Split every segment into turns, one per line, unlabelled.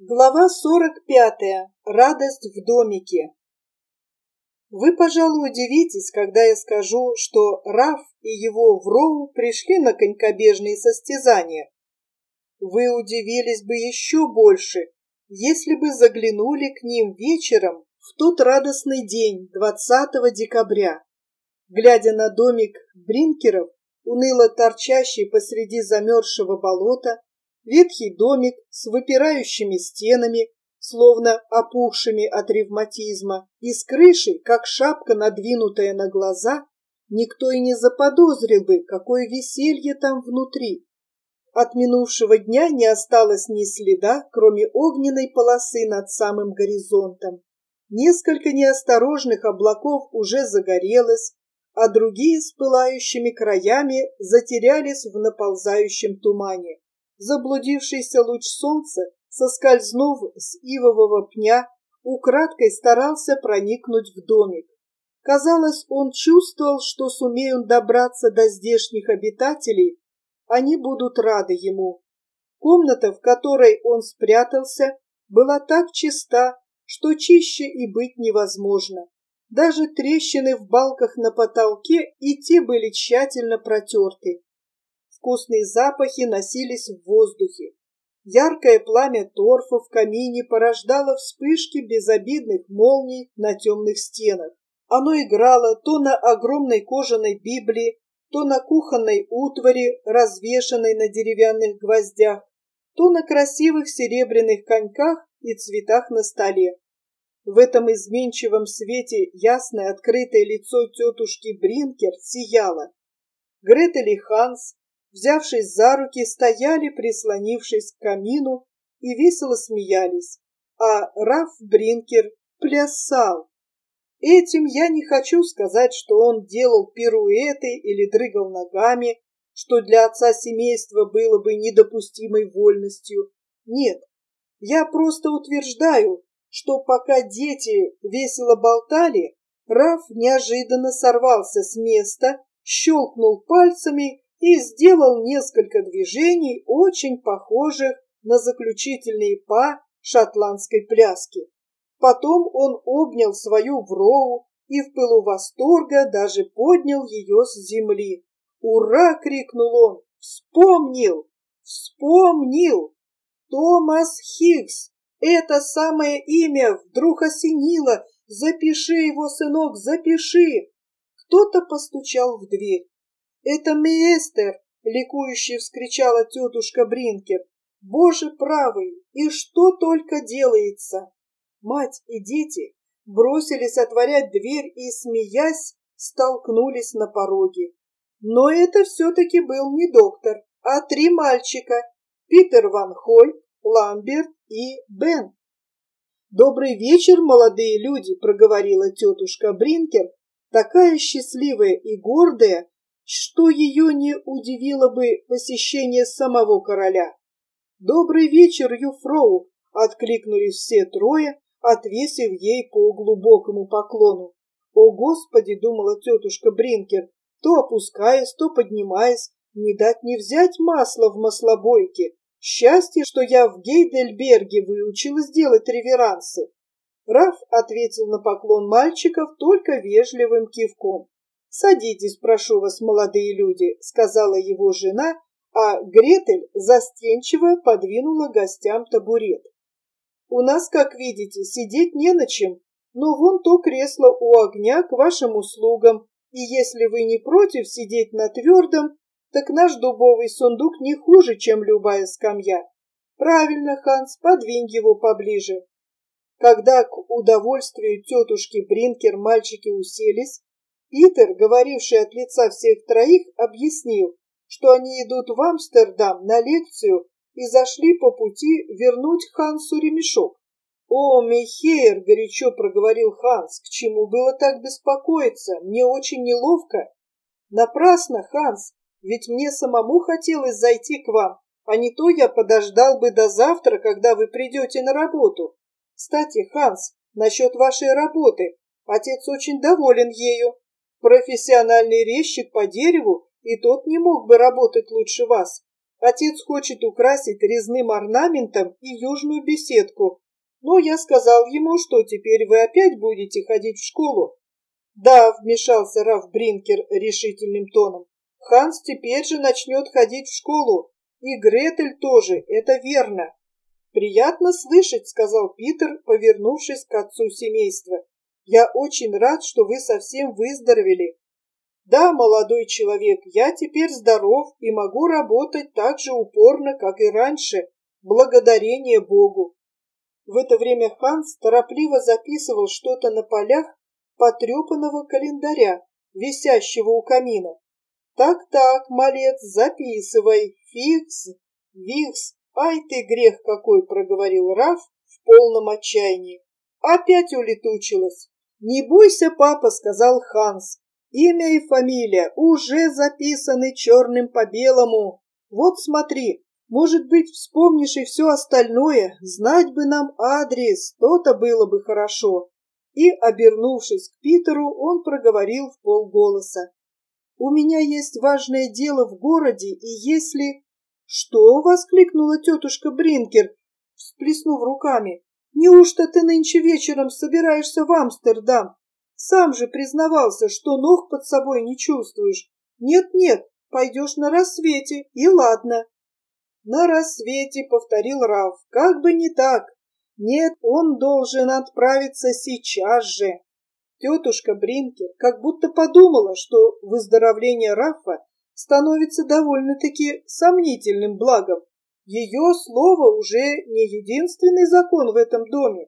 Глава 45. Радость в домике. Вы, пожалуй, удивитесь, когда я скажу, что Раф и его Вроу пришли на конькобежные состязания. Вы удивились бы еще больше, если бы заглянули к ним вечером в тот радостный день, 20 декабря. Глядя на домик Бринкеров, уныло торчащий посреди замерзшего болота, ветхий домик с выпирающими стенами, словно опухшими от ревматизма, и с крышей, как шапка, надвинутая на глаза, никто и не заподозрил бы, какое веселье там внутри. От минувшего дня не осталось ни следа, кроме огненной полосы над самым горизонтом. Несколько неосторожных облаков уже загорелось, а другие с пылающими краями затерялись в наползающем тумане. Заблудившийся луч солнца, соскользнув с ивового пня, украдкой старался проникнуть в домик. Казалось, он чувствовал, что сумея он добраться до здешних обитателей, они будут рады ему. Комната, в которой он спрятался, была так чиста, что чище и быть невозможно. Даже трещины в балках на потолке и те были тщательно протерты. Вкусные запахи носились в воздухе. Яркое пламя торфа в камине порождало вспышки безобидных молний на темных стенах. Оно играло то на огромной кожаной Библии, то на кухонной утвари, развешанной на деревянных гвоздях, то на красивых серебряных коньках и цветах на столе. В этом изменчивом свете ясное открытое лицо тетушки Бринкер сияло. Гретель и Ханс, взявшись за руки, стояли, прислонившись к камину, и весело смеялись, а Раф Бринкер плясал. Этим я не хочу сказать, что он делал пируэты или дрыгал ногами, что для отца семейства было бы недопустимой вольностью. Нет, я просто утверждаю, что пока дети весело болтали, Раф неожиданно сорвался с места, щелкнул пальцами и сделал несколько движений, очень похожих на заключительные па шотландской пляски. Потом он обнял свою Вроу и в пылу восторга даже поднял ее с земли. «Ура!» — крикнул он. «Вспомнил! Вспомнил! Томас Хиггс! Это самое имя вдруг осенило! Запиши его, сынок, запиши!» Кто-то постучал в дверь. «Это Мейстер!» — ликующе вскричала тетушка Бринкер. «Боже правый! И что только делается!» Мать и дети бросились отворять дверь и, смеясь, столкнулись на пороге. Но это все-таки был не доктор, а 3 мальчика — Питер Ван Холь, Ламберт и Бен. «Добрый вечер, молодые люди», — проговорила тетушка Бринкер, такая счастливая и гордая, что ее не удивило бы посещение самого короля. «Добрый вечер, Юфроу», — откликнулись все трое, отвесив ей по глубокому поклону. «О, Господи!» — думала тетушка Бринкер, то опускаясь, то поднимаясь, не дать не взять масло в маслобойке. Счастье, что я в Гейдельберге выучилась делать реверансы. Раф ответил на поклон мальчиков только вежливым кивком. «Садитесь, прошу вас, молодые люди», — сказала его жена, а Гретель застенчиво подвинула гостям табурет. «У нас, как видите, сидеть не на чем, но вон то кресло у огня к вашим услугам, и если вы не против сидеть на твердом, так наш дубовый сундук не хуже, чем любая скамья. Правильно, Ханс, подвинь его поближе». Когда к удовольствию тетушки Бринкер мальчики уселись, Питер, говоривший от лица всех троих, объяснил, что они идут в Амстердам на лекцию и зашли по пути вернуть Хансу ремешок. «О, Мейхейр!» — горячо проговорил Ханс. «К чему было так беспокоиться? Мне очень неловко». «Напрасно, Ханс, ведь мне самому хотелось зайти к вам, а не то я подождал бы до завтра, когда вы придете на работу. Кстати, Ханс, насчет вашей работы. Отец очень доволен ею. Профессиональный резчик по дереву, и тот не мог бы работать лучше вас. Отец хочет украсить резным орнаментом и южную беседку, но я сказал ему, что теперь вы опять будете ходить в школу. Да, вмешался Раф Бринкер решительным тоном. Ханс теперь же начнет ходить в школу, и Гретель тоже, это верно. Приятно слышать, сказал Питер, повернувшись к отцу семейства. Я очень рад, что вы совсем выздоровели. Да, молодой человек, я теперь здоров и могу работать так же упорно, как и раньше, благодарение Богу. В это время Ханс торопливо записывал что-то на полях потрепанного календаря, висящего у камина. Так, малец, записывай. Фикс, Викс. Ай ты грех какой, проговорил Раф в полном отчаянии. Опять улетучилась. Не бойся, папа, сказал Ханс. Имя и фамилия уже записаны черным по белому. Вот смотри, может быть, вспомнишь и все остальное. Знать бы нам адрес, то-то было бы хорошо. И, обернувшись к Питеру, он проговорил вполголоса. У меня есть важное дело в городе, и если... Что? — воскликнула тетушка Бринкер, всплеснув руками. Неужто ты нынче вечером собираешься в Амстердам? Сам же признавался, что ног под собой не чувствуешь. Нет, пойдешь на рассвете, и ладно. На рассвете, — повторил Ральф, — как бы не так. Нет, он должен отправиться сейчас же. Тетушка Бринкер как будто подумала, что выздоровление Рафа становится довольно-таки сомнительным благом. Ее слово уже не единственный закон в этом доме.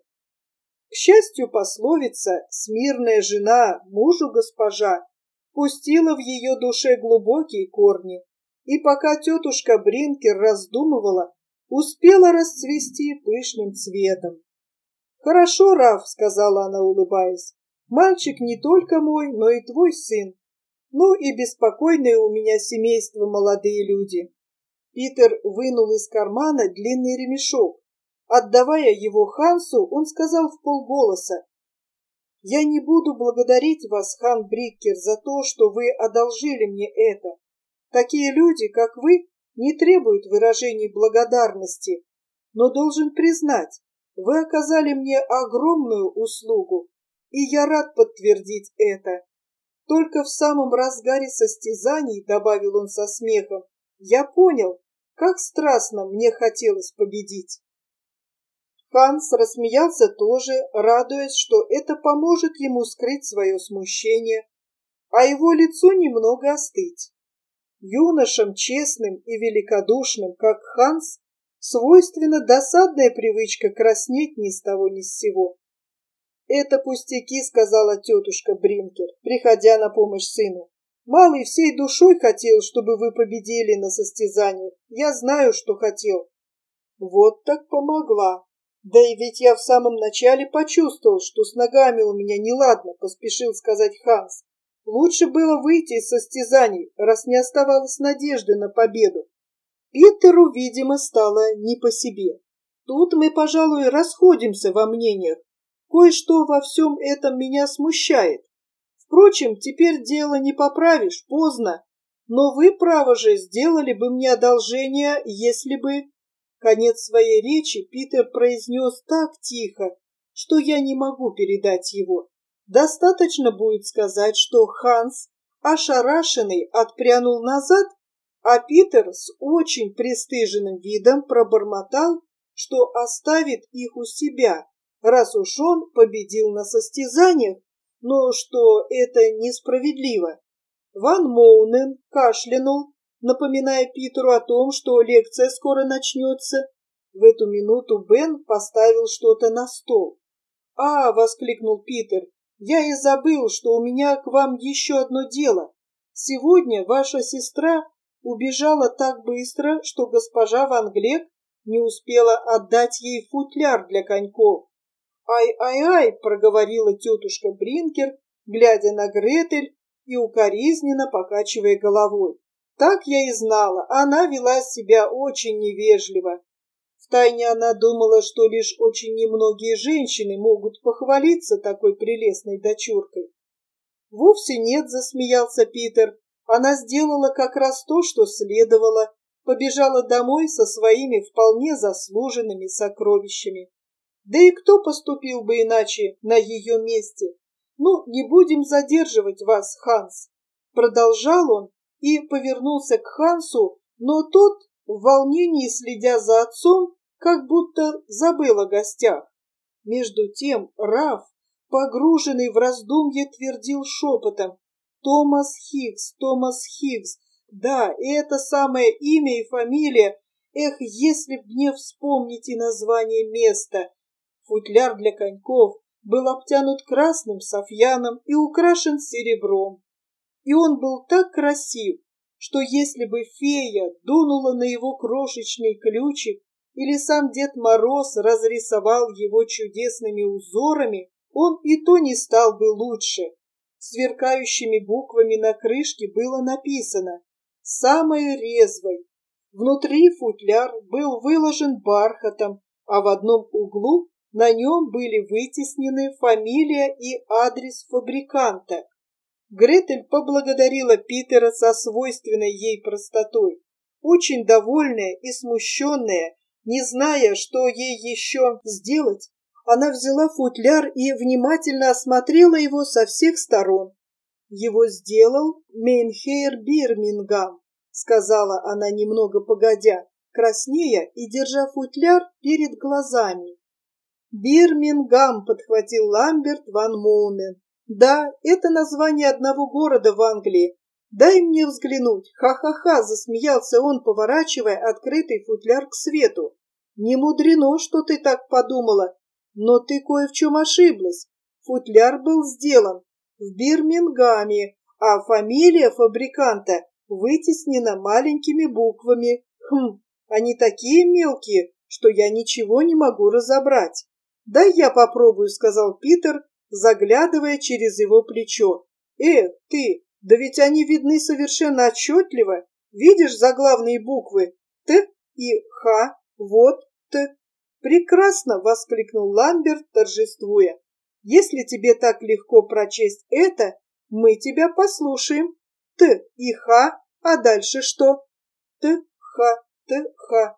К счастью, пословица «смирная жена, мужу госпожа» пустила в ее душе глубокие корни, и пока тетушка Бринкер раздумывала, успела расцвести пышным цветом. «Хорошо, Раф», — сказала она, улыбаясь, — «мальчик не только мой, но и твой сын. Ну и беспокойное у меня семейство, молодые люди». Питер вынул из кармана длинный ремешок. Отдавая его Хансу, он сказал вполголоса: «Я не буду благодарить вас, хан Бриккер, за то, что вы одолжили мне это. Такие люди, как вы, не требуют выражений благодарности, но должен признать, вы оказали мне огромную услугу, и я рад подтвердить это. Только в самом разгаре состязаний, — добавил он со смехом, — я понял, как страстно мне хотелось победить». Ханс рассмеялся тоже, радуясь, что это поможет ему скрыть свое смущение, а его лицу немного остыть. Юношам честным и великодушным, как Ханс, свойственна досадная привычка краснеть ни с того ни с сего. «Это пустяки», — сказала тетушка Бринкер, приходя на помощь сыну. «Малый всей душой хотел, чтобы вы победили на состязаниях. Я знаю, что хотел». Вот так помогла. Да и ведь я в самом начале почувствовал, что с ногами у меня неладно, — поспешил сказать Ханс. Лучше было выйти из состязаний, раз не оставалось надежды на победу. Питеру, видимо, стало не по себе. Тут мы, пожалуй, расходимся во мнениях. Кое-что во всем этом меня смущает. Впрочем, теперь дело не поправишь, поздно. Но вы, право же, сделали бы мне одолжение, если бы... Конец своей речи Питер произнес так тихо, что я не могу передать его. Достаточно будет сказать, что Ханс, ошарашенный, отпрянул назад, а Питер с очень пристыженным видом пробормотал, что оставит их у себя, раз уж он победил на состязаниях, но что это несправедливо. Ван Моунен кашлянул, напоминая Питеру о том, что лекция скоро начнется. В эту минуту Бен поставил что-то на стол. «А!» — воскликнул Питер. «Я и забыл, что у меня к вам еще одно дело. Сегодня ваша сестра убежала так быстро, что госпожа Ван Глек не успела отдать ей футляр для коньков». «Ай-ай-ай!» — проговорила тетушка Бринкер, глядя на Гретель и укоризненно покачивая головой. «Так я и знала, она вела себя очень невежливо». Втайне она думала, что лишь очень немногие женщины могут похвалиться такой прелестной дочуркой. «Вовсе нет», — засмеялся Питер. «Она сделала как раз то, что следовало. побежала домой со своими вполне заслуженными сокровищами. Да и кто поступил бы иначе на ее месте? Ну, не будем задерживать вас, Ханс. Продолжал он и повернулся к Хансу, но тот, в волнении следя за отцом, как будто забыл о гостях. Между тем Раф, погруженный в раздумье, твердил шепотом: «Томас Хиггс, Томас Хиггс, да, это самое имя и фамилия. Эх, если б мне вспомнить и название места!» Футляр для коньков был обтянут красным софьяном и украшен серебром. И он был так красив, что если бы фея дунула на его крошечный ключик или сам Дед Мороз разрисовал его чудесными узорами, он и то не стал бы лучше. Сверкающими буквами на крышке было написано «Самой резвой». Внутри футляр был выложен бархатом, а в одном углу на нем были вытеснены фамилия и адрес фабриканта. Гретель поблагодарила Питера со свойственной ей простотой. Очень довольная и смущенная, не зная, что ей еще сделать, она взяла футляр и внимательно осмотрела его со всех сторон. «Его сделал Мейнхейр Бирмингам», — сказала она немного погодя, краснея и держа футляр перед глазами. «Бирмингам», — подхватил Ламберт ван Моунен. «Да, это название одного города в Англии. Дай мне взглянуть. Ха-ха-ха», — засмеялся он, поворачивая открытый футляр к свету. «Не мудрено, что ты так подумала. Но ты кое в чем ошиблась. Футляр был сделан в Бирмингаме, а фамилия фабриканта вытеснена маленькими буквами. Они такие мелкие, что я ничего не могу разобрать». «Дай я попробую», — сказал Питер, заглядывая через его плечо. Ты, да ведь они видны совершенно отчетливо. Видишь заглавные буквы Т и Х, вот Т». «Прекрасно!» — воскликнул Ламберт, торжествуя. «Если тебе так легко прочесть это, мы тебя послушаем. Т и Х, а дальше что?» Т, Х, Т, Х.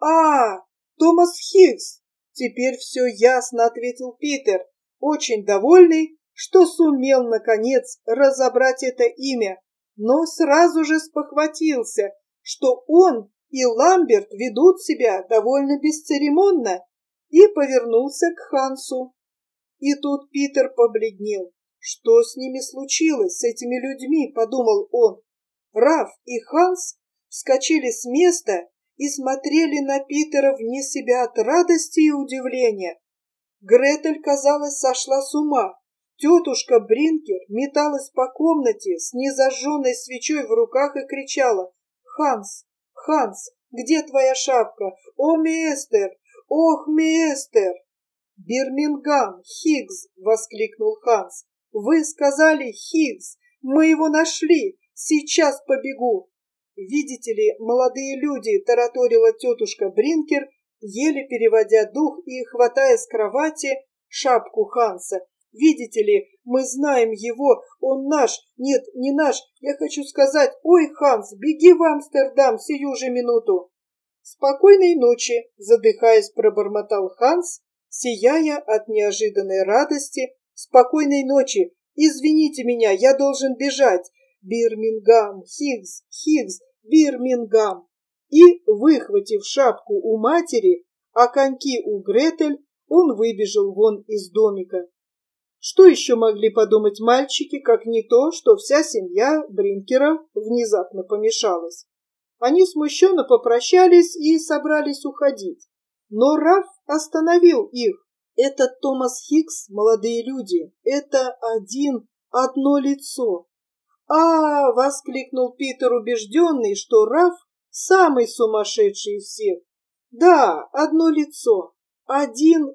Томас Хиггс!» «Теперь все ясно», — ответил Питер, очень довольный, что сумел, наконец, разобрать это имя, но сразу же спохватился, что он и Ламберт ведут себя довольно бесцеремонно, и повернулся к Хансу. И тут Питер побледнел. «Что с ними случилось, с этими людьми?» — подумал он. Раф и Ханс вскочили с места и смотрели на Питера вне себя от радости и удивления. Гретель, казалось, сошла с ума. Тетушка Бринкер металась по комнате с незажженной свечой в руках и кричала: «Ханс, Ханс, где твоя шапка? О, мистер! Ох, мистер!» «Бирмингам, Хиггс!» — воскликнул Ханс. «Вы сказали Хиггс! Мы его нашли! Сейчас побегу!» «Видите ли, молодые люди», — тараторила тетушка Бринкер, еле переводя дух и хватая с кровати шапку Ханса. «Видите ли, мы знаем его, он наш, нет, не наш, я хочу сказать, ой, Ханс, беги в Амстердам сию же минуту!» «Спокойной ночи», — задыхаясь, пробормотал Ханс, сияя от неожиданной радости. «Спокойной ночи! Извините меня, я должен бежать! Бирмингам, Хиггс, Хиггс, Бирмингам!» И, выхватив шапку у матери, а коньки у Гретель, он выбежал вон из домика. Что еще могли подумать мальчики, как не то, что вся семья Бринкеров внезапно помешалась? Они смущенно попрощались и собрались уходить. Но Раф остановил их. «Это Томас Хиггс, молодые люди, это одно лицо». Воскликнул Питер, убежденный, что Раф самый сумасшедший из всех. «Да, одно лицо, один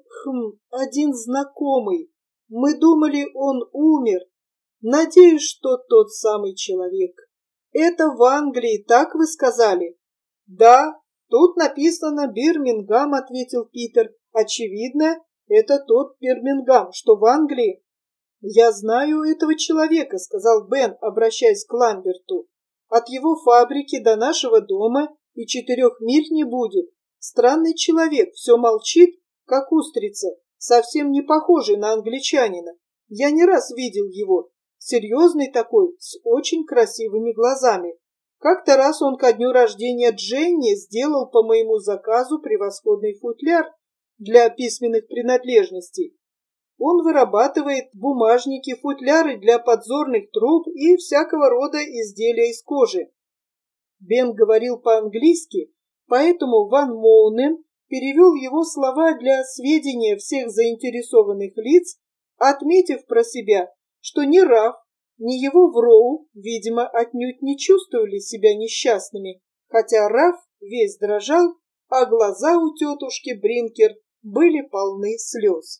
знакомый. Мы думали, он умер. Надеюсь, что тот самый человек. Это в Англии, так вы сказали?» «Да, тут написано Бирмингам», — ответил Питер. «Очевидно, это тот Бирмингам, что в Англии». «Я знаю этого человека», — сказал Бен, обращаясь к Ламберту. «От его фабрики до нашего дома и 4 миль не будет. Странный человек, все молчит, как устрица, совсем не похожий на англичанина. Я не раз видел его. Серьезный такой, с очень красивыми глазами. Как-то раз он ко дню рождения Дженни сделал по моему заказу превосходный футляр для письменных принадлежностей. Он вырабатывает бумажники, футляры для подзорных труб и всякого рода изделия из кожи. Бен говорил по-английски, поэтому Ван Моунен перевел его слова для сведения всех заинтересованных лиц, отметив про себя, что ни Раф, ни его Вроу, видимо, отнюдь не чувствовали себя несчастными, хотя Раф весь дрожал, а глаза у тетушки Бринкер были полны слез.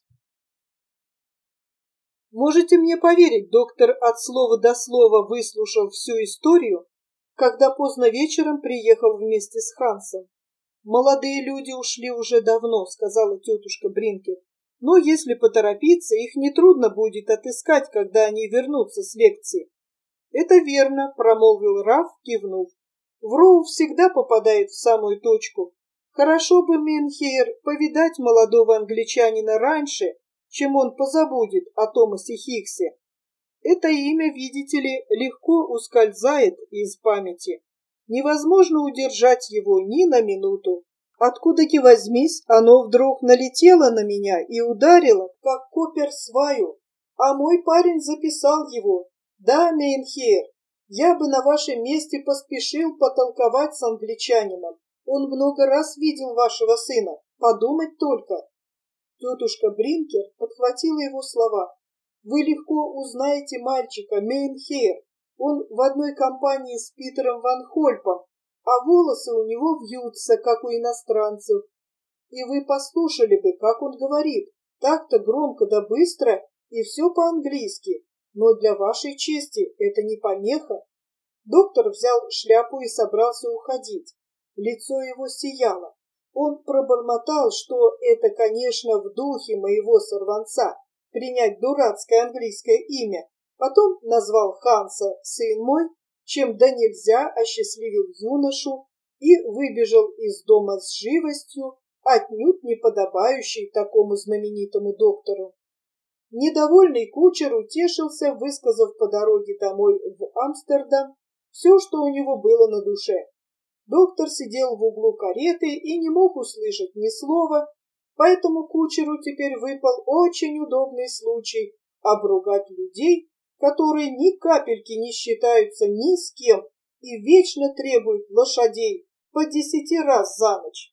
Можете мне поверить, доктор от слова до слова выслушал всю историю, когда поздно вечером приехал вместе с Хансом. «Молодые люди ушли уже давно», — сказала тетушка Бринкер. «Но если поторопиться, их нетрудно будет отыскать, когда они вернутся с лекции». «Это верно», — промолвил Раф, кивнув. «Вроу всегда попадает в самую точку. Хорошо бы, Менхейр, повидать молодого англичанина раньше, чем он позабудет о Томасе Хиксе. Это имя, видите ли, легко ускользает из памяти. Невозможно удержать его ни на минуту. Откуда ни возьмись, оно вдруг налетело на меня и ударило, как копер сваю. А мой парень записал его. Да, Мейнхейр, я бы на вашем месте поспешил потолковать с англичанином. Он много раз видел вашего сына. Подумать только». Тетушка Бринкер подхватила его слова. «Вы легко узнаете мальчика, Мейнхейр. Он в одной компании с Питером Ван Хольпом, а волосы у него вьются, как у иностранцев. И вы послушали бы, как он говорит, так-то громко да быстро, и все по-английски. Но для вашей чести это не помеха». Доктор взял шляпу и собрался уходить. Лицо его сияло. Он пробормотал, что это, конечно, в духе моего сорванца принять дурацкое английское имя. Потом назвал Ханса «сын мой», чем да нельзя осчастливил юношу, и выбежал из дома с живостью, отнюдь не подобающей такому знаменитому доктору. Недовольный кучер утешился, высказав по дороге домой в Амстердам все, что у него было на душе. Доктор сидел в углу кареты и не мог услышать ни слова, поэтому кучеру теперь выпал очень удобный случай обругать людей, которые ни капельки не считаются ни с кем и вечно требуют лошадей по 10 раз за ночь.